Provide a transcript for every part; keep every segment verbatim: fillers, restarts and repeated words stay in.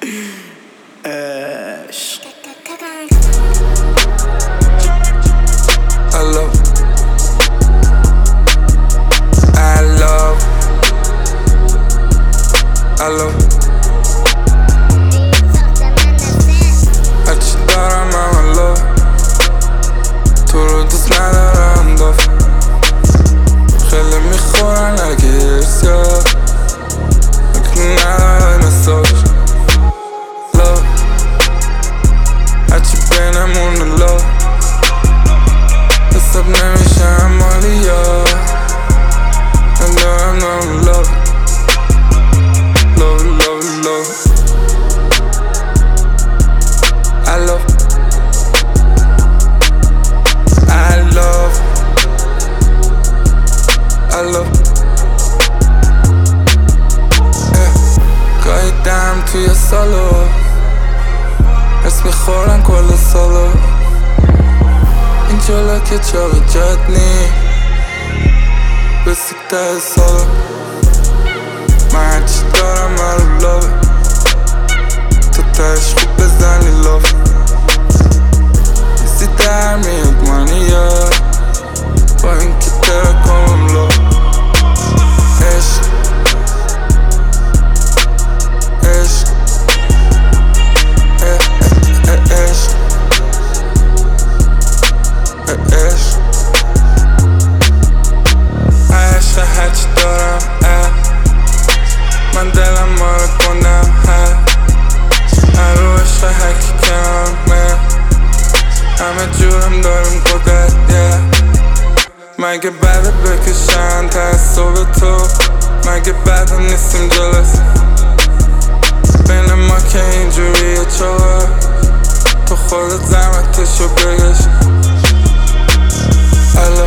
عشق I love I love I love هرچی دارم I'm in love تو رو دوست ندارم داف خیلی میخورن اگه ارسیا اگه نداره مساج love هرچی بینمونه love حساب نمیشم مالی یا من دارم دارم love love love love I love I love I love گاهی دم توی سالو حس میخورن کل سالو این جلو که چاق جد نی بسیکته سالو من هرچی دارم من رو لابه تو تش خوب بزنی لاف ایزی در میاد منی یا با این که ترکمم لاف عشق عشق عشق عشق عشق هرچی دارم من دلم مارو کنم هر رو عشق هرکی کنمه همه جورم دارم قدرت مگه بده بکشن تعصب تو مگه بده نیستیم جلس بین ما که اینجوریه چوه تو خودت زحمتشو بگش الو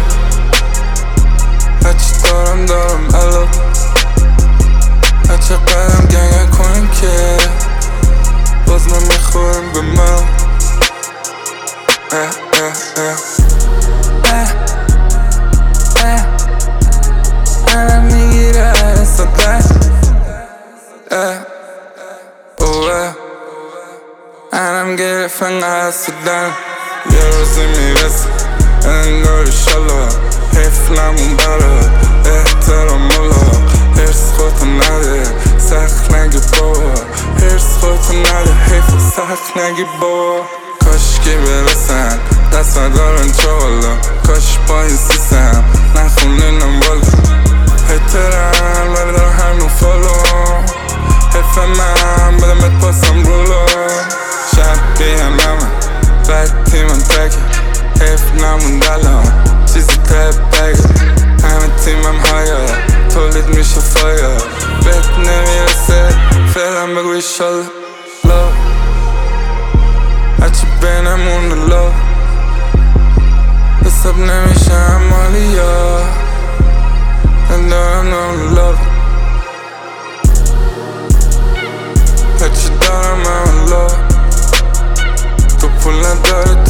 هرچی دارم دارم الو هرچه قدم گنگه کنیم که باز ما میخوریم به من اه اه اه اه اه الان میگیره اصابه اه اوه الان گرفت انقدر سودن یه روزی میرسه انگار ایشالله حفلمون برات احترام ملا هرس خودتو نده سخت نگی بابا هرس خودتو نده حیف سخت نگی بابا کاشکی برسن دست ندارن چوالا کاش با این سیسم نخونینم والا هترم ولی دارم همون فالو حیف من بدم بهت پاسم رولو شبیه همه بد تیمم تکه حیف نموند الان چیزی تب بگه همه تیمم هایا تولید میشه فایا بهت نمیرسه فعلا بگو ایشالله love هرچی بینمونه love حساب نمیشم مالی یا من دارم دارم love هرچی دارم I'm in love تو پول نداره